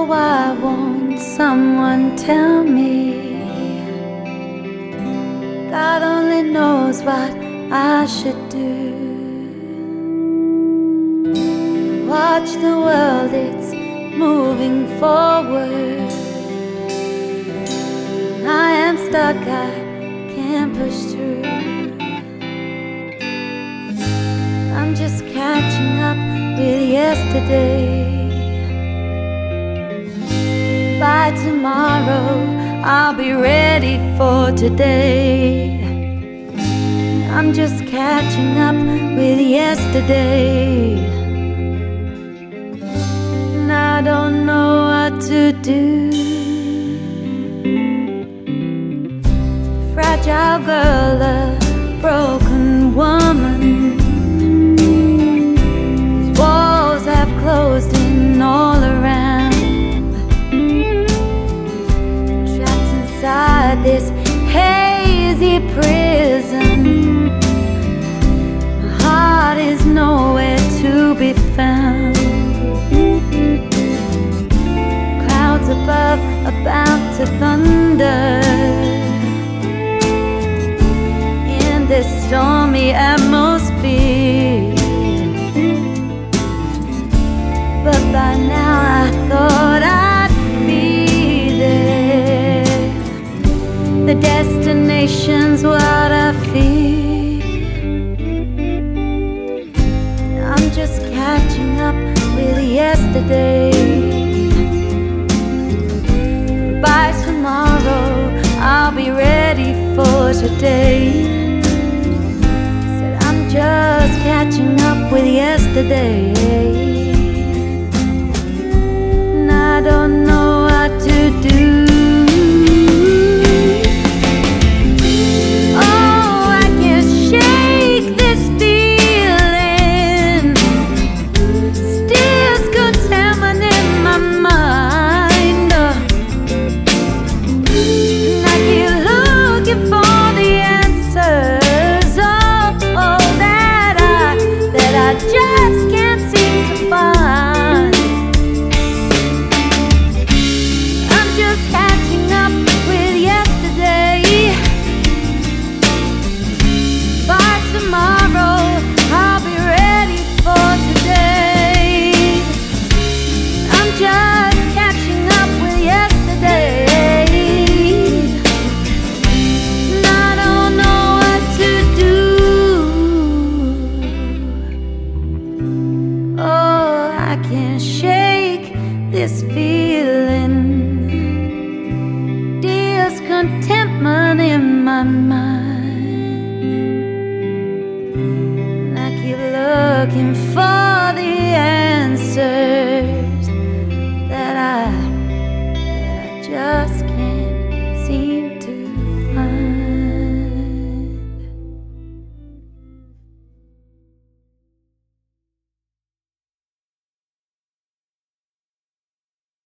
So why won't someone tell me? God only knows what I should do. Watch the world, it's moving forward. I am stuck, I can't push through. I'm just catching up with yesterday. By tomorrow, I'll be ready for today. I'm just catching up with yesterday. And I don't know what to do. Fragile girl, a broken woman. These walls have closed in all around. Trapped inside this hazy prison. My heart is nowhere to be found. Clouds above about to thunder. This stormy atmosphere. But by now I thought I'd be there. The destination's what I fear. I'm just catching up with yesterday. By tomorrow I'll be ready for today. Just catching up with yesterday. And I don't know what to do. Oh, I can't shake this feeling. Still contaminating my mind. And I keep looking for the answers. I just can't seem to find. I'm just catching up with yesterday. By tomorrow I'll be ready for today. I'm just catching up with yesterday. And I don't know what to do. I can't shake this feeling. Discontentment in my mind.